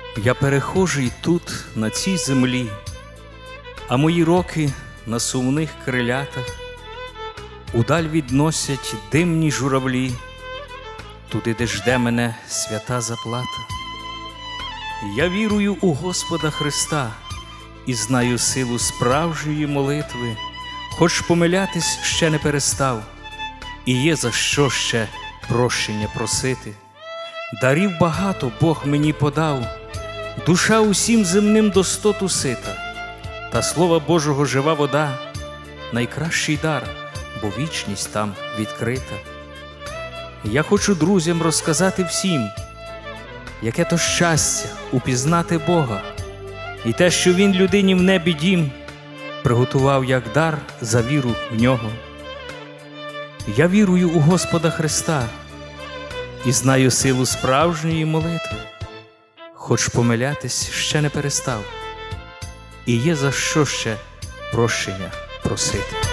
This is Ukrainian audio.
Я перехожий тут, на цій землі, а мої роки на сумних крилятах удаль відносять димні журавлі, туди, де жде мене свята заплата. Я вірую у Господа Христа і знаю силу справжньої молитви, хоч помилятись ще не перестав, і є за що ще прощення просити. Дарів багато Бог мені подав, душа усім земним достоту сита, та Слова Божого жива вода – найкращий дар, бо вічність там відкрита. Я хочу друзям розказати всім, яке то щастя упізнати Бога, і те, що Він людині в небі дім приготував як дар за віру в Нього. Я вірую у Господа Христа і знаю силу справжньої молитви, хоч помилятись ще не перестав, і є за що ще прощення просити.